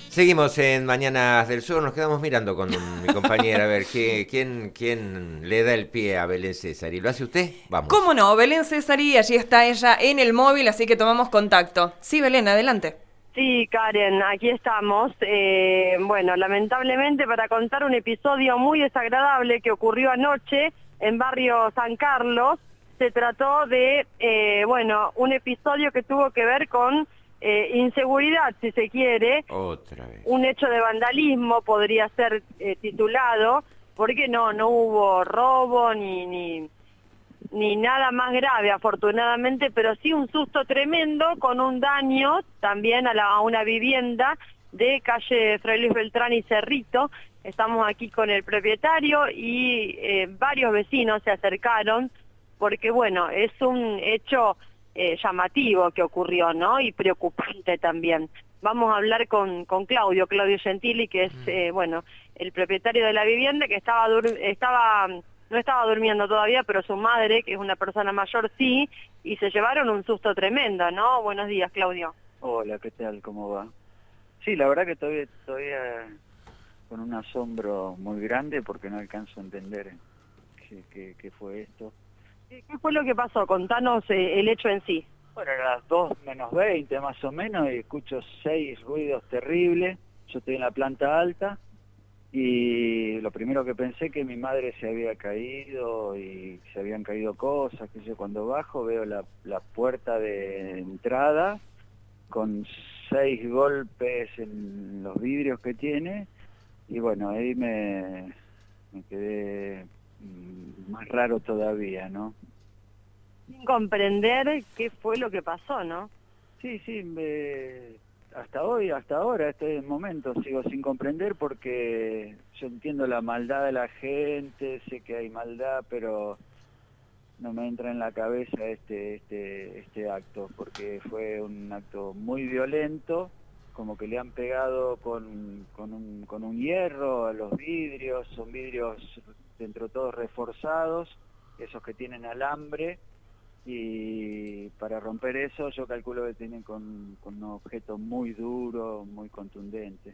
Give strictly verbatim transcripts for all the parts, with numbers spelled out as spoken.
Seguimos en Mañanas del Sur, nos quedamos mirando con mi compañera a ver qué, quién, quién le da el pie a Belén César. ¿Y lo hace usted? ¿Cómo Vamos. no? Belén Cesari, allí está ella en el móvil, así que tomamos contacto. Sí, Belén, adelante. Sí, Karen, aquí estamos. Eh, bueno, lamentablemente para contar un episodio muy desagradable que ocurrió anoche en barrio San Carlos, se trató de, eh, bueno, un episodio que tuvo que ver con eh, inseguridad, si se quiere, Otra vez. un hecho de vandalismo podría ser eh, titulado, porque no, no hubo robo ni, ni ni nada más grave, afortunadamente, pero sí un susto tremendo con un daño también a, la, a una vivienda de calle Fray Luis Beltrán y Cerrito. Estamos aquí con el propietario y eh, varios vecinos se acercaron porque, bueno, es un hecho eh, llamativo que ocurrió, ¿no? Y preocupante también. Vamos a hablar con, con Claudio, Claudio Gentili, que es, eh, bueno, el propietario de la vivienda que estaba, estaba no estaba durmiendo todavía, pero su madre, que es una persona mayor, sí, y se llevaron un susto tremendo, ¿no? Buenos días, Claudio. Hola, ¿qué tal? ¿Cómo va? Sí, la verdad que todavía, todavía con un asombro muy grande porque no alcanzo a entender qué, qué, qué fue esto. ¿Qué fue lo que pasó? Contanos eh, el hecho en sí. Bueno, eran las dos menos veinte más o menos y escucho seis ruidos terribles. Yo estoy en la planta alta y lo primero que pensé que mi madre se había caído y se habían caído cosas, que yo cuando bajo veo la, la puerta de entrada con seis golpes en los vidrios que tiene, y bueno, ahí me, me quedé mm, más raro todavía, ¿no? Sin comprender qué fue lo que pasó, ¿no? Sí, sí, me, hasta hoy, hasta ahora, este momento, sigo sin comprender porque yo entiendo la maldad de la gente, sé que hay maldad, pero no me entra en la cabeza este, este, este acto, porque fue un acto muy violento, como que le han pegado con, con, un, con un hierro a los vidrios, son vidrios dentro de todos reforzados, esos que tienen alambre, y para romper eso yo calculo que tienen con, con un objeto muy duro, muy contundente.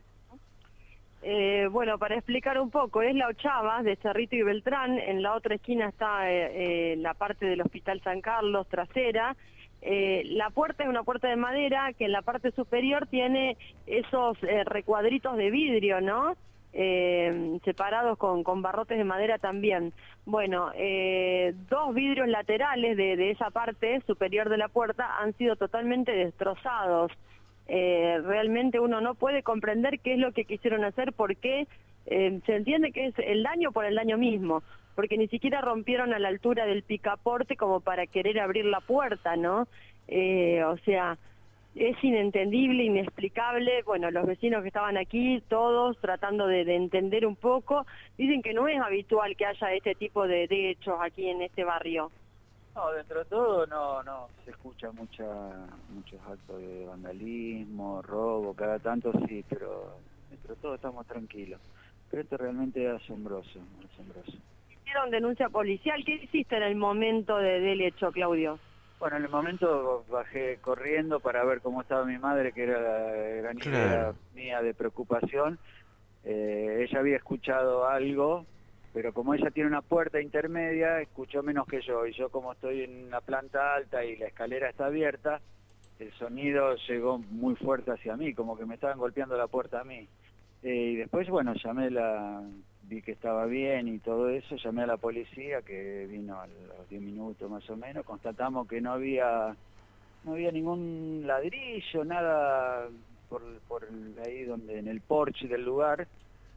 Eh, bueno, para explicar un poco, es la Ochava de Cerrito y Beltrán, en la otra esquina está eh, eh, la parte del Hospital San Carlos, trasera. Eh, la puerta es una puerta de madera que en la parte superior tiene esos eh, recuadritos de vidrio, ¿no? Eh, separados con, con barrotes de madera también. Bueno, eh, dos vidrios laterales de, de esa parte superior de la puerta han sido totalmente destrozados. Eh, realmente uno no puede comprender qué es lo que quisieron hacer, porque eh, se entiende que es el daño por el daño mismo, porque ni siquiera rompieron a la altura del picaporte como para querer abrir la puerta, ¿no? Eh, o sea, es inentendible, inexplicable. Bueno, los vecinos que estaban aquí, todos tratando de, de entender un poco, dicen que no es habitual que haya este tipo de, de hechos aquí en este barrio. No, dentro de todo no, no se escucha mucha, muchos actos de vandalismo, robo, cada tanto sí, pero dentro de todo estamos tranquilos. Pero esto realmente es asombroso, asombroso. ¿Hicieron denuncia policial? ¿Qué hiciste en el momento de, del hecho, Claudio? Bueno, en el momento bajé corriendo para ver cómo estaba mi madre, que era la gran idea Claro. mía de preocupación. Eh, ella había escuchado algo, pero como ella tiene una puerta intermedia, escuchó menos que yo, y yo como estoy en una planta alta y la escalera está abierta, el sonido llegó muy fuerte hacia mí, como que me estaban golpeando la puerta a mí. Eh, y después, bueno, llamé la, vi que estaba bien y todo eso, llamé a la policía, que vino a los diez minutos más o menos, constatamos que no había, no había ningún ladrillo, nada por, por ahí donde, en el porche del lugar,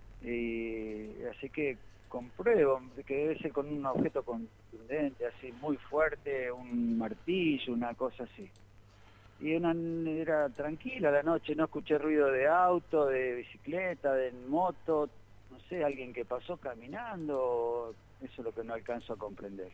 y así que compruebo que debe ser con un objeto contundente, así muy fuerte, un martillo, una cosa así. Y una, era tranquila la noche, no escuché ruido de auto, de bicicleta, de moto, no sé, alguien que pasó caminando, eso es lo que no alcanzo a comprender.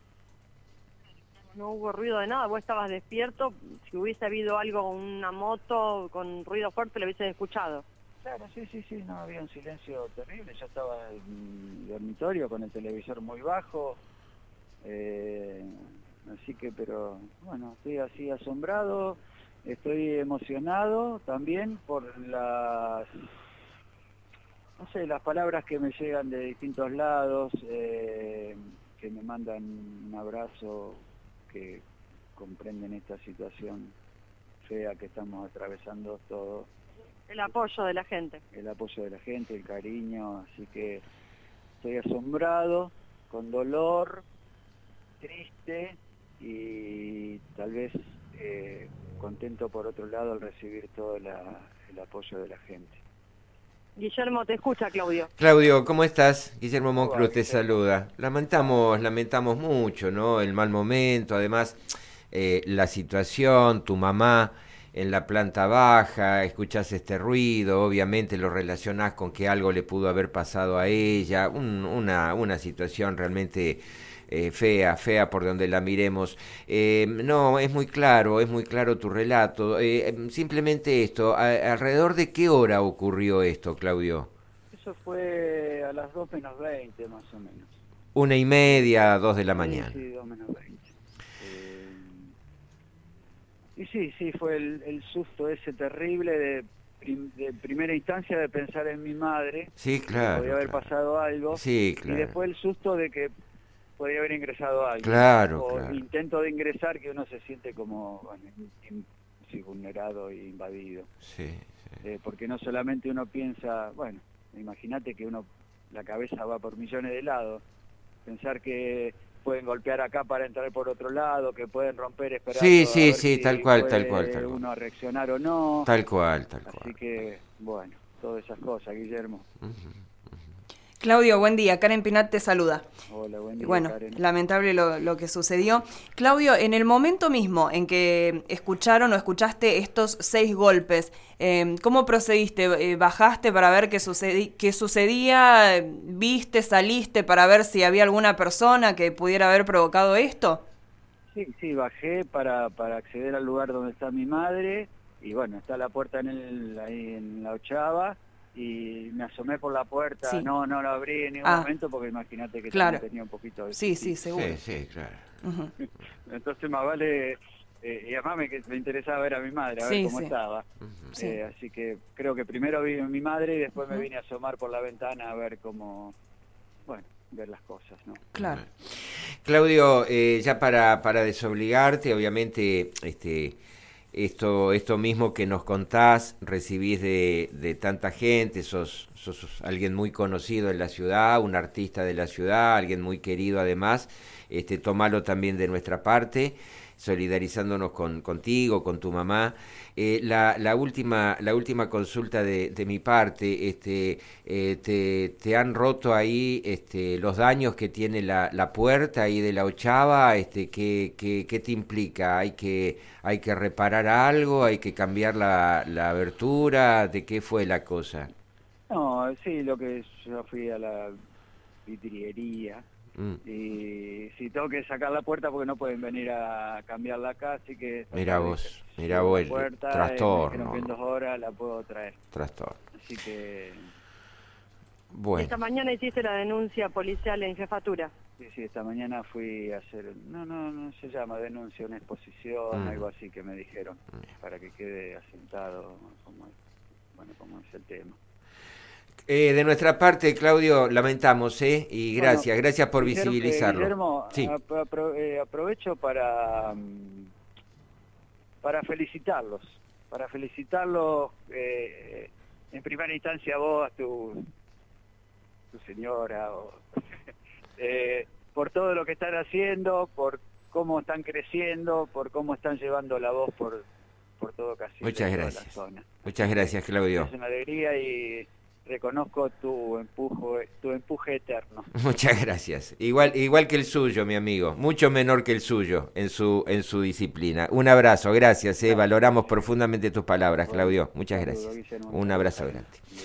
No hubo ruido de nada, vos estabas despierto, si hubiese habido algo, una moto con ruido fuerte lo hubieses escuchado. Claro, sí, sí, sí, no, había un silencio terrible, yo estaba en mi dormitorio con el televisor muy bajo, eh, así que, pero bueno, estoy así asombrado, Estoy emocionado también por las, no sé, las palabras que me llegan de distintos lados, eh, que me mandan un abrazo, que comprenden esta situación fea que estamos atravesando todos. El apoyo de la gente. El apoyo de la gente, el cariño, así que estoy asombrado, con dolor, triste y tal vez eh, contento por otro lado al recibir todo la, el apoyo de la gente. Guillermo, te escucha, Claudio. Claudio, ¿cómo estás? Guillermo ¿Cómo Moncruz va, te Guillermo? saluda. Lamentamos, lamentamos mucho, ¿no? El mal momento, además eh, la situación, tu mamá en la planta baja, escuchás este ruido, obviamente lo relacionás con que algo le pudo haber pasado a ella, un, una, una situación realmente eh, fea, fea por donde la miremos. Eh, no, es muy claro, es muy claro tu relato. Eh, simplemente esto, a, ¿alrededor de qué hora ocurrió esto, Claudio? Eso fue a las dos menos veinte más o menos. Una y media, dos de la Sí, mañana. sí, dos menos veinte. Eh, y sí, sí, fue el, el susto ese terrible de, prim- de primera instancia de pensar en mi madre, Sí, que claro. podía haber claro. pasado algo, Sí, y claro. después el susto de que podría haber ingresado alguien. Claro, o claro. intento de ingresar que uno se siente como bueno, in- in- sí, vulnerado e invadido. Sí, sí. Eh, porque no solamente uno piensa, bueno, imagínate que uno, la cabeza va por millones de lados, pensar que pueden golpear acá para entrar por otro lado, que pueden romper esperando Sí, a sí, ver sí, si tal cual, tal puede cual, tal cual. uno a reaccionar o no. Tal cual, tal Así cual. que, bueno, todas esas cosas, Guillermo. Ujú. Claudio, buen día. Karen Pinat te saluda. Hola, buen Y día, bueno, Karen. lamentable lo, lo que sucedió. Claudio, en el momento mismo en que escucharon o escuchaste estos seis golpes, eh, ¿cómo procediste? Eh, ¿Bajaste para ver qué, sucedi qué sucedía? ¿Viste, saliste para ver si había alguna persona que pudiera haber provocado esto? Sí, sí, bajé para, para acceder al lugar donde está mi madre y bueno, está la puerta en el, ahí en la ochava y me asomé por la puerta, Sí. no, no la abrí en ningún Ah. momento porque imagínate que Claro. también tenía un poquito de Sí, sí, susticio. seguro. Sí, sí, claro. Ujú. Entonces más vale, eh, y además me, que me interesaba ver a mi madre, a ver Sí, cómo sí. estaba. Ujú. Sí. Eh, así que creo que primero vi a mi madre y después me Ujú. vine a asomar por la ventana a ver cómo, bueno, ver las cosas, ¿no? Claro. Claudio, eh, ya para, para desobligarte, obviamente, este, esto, esto mismo que nos contás, recibís de, de tanta gente, sos, sos alguien muy conocido en la ciudad, un artista de la ciudad, alguien muy querido además, este, tomalo también de nuestra parte, solidarizándonos con, contigo, con tu mamá. Eh, la, la última la última consulta de, de mi parte, este, eh, te, te han roto ahí este, los daños que tiene la, la puerta ahí de la ochava, este, ¿qué, qué, qué te implica? ¿Hay que, hay que reparar algo? ¿Hay que cambiar la, la abertura? ¿De qué fue la cosa? No, sí, lo que yo fui a la vidriería Mm. y si tengo que sacar la puerta porque no pueden venir a cambiarla acá, así que Mirá tratar de vos, que mirá suba vos la el puerta, eh, me trastorno, dijeron que en ¿no? dos horas la puedo traer, Trastorno. así que Bueno. Esta mañana hiciste la denuncia policial en jefatura. sí, sí, esta mañana fui a hacer, no, no, no se llama denuncia, una exposición, Mm. algo así que me dijeron, para que quede asentado como, bueno, como es el tema. Eh, de nuestra parte, Claudio, lamentamos, ¿eh? Y gracias, Bueno, gracias por Guillermo, eh, visibilizarlo. Guillermo, Sí. apro- apro- eh, aprovecho para, mm, para felicitarlos, para felicitarlos eh, en primera instancia a vos, a tu, tu señora, o, eh, por todo lo que están haciendo, por cómo están creciendo, por cómo están llevando la voz por, por todo Casilda, Muchas y toda gracias. la zona. Muchas gracias, Claudio. Es una alegría y reconozco tu empuje, tu empuje eterno. Muchas gracias. Igual, igual que el suyo, mi amigo. Mucho menor que el suyo en su, en su disciplina. Un abrazo, gracias. Eh. Gracias. Valoramos profundamente tus palabras, Bueno, Claudio. Muchas saludo, gracias. Guillermo. Un abrazo Saludo. grande. Bien.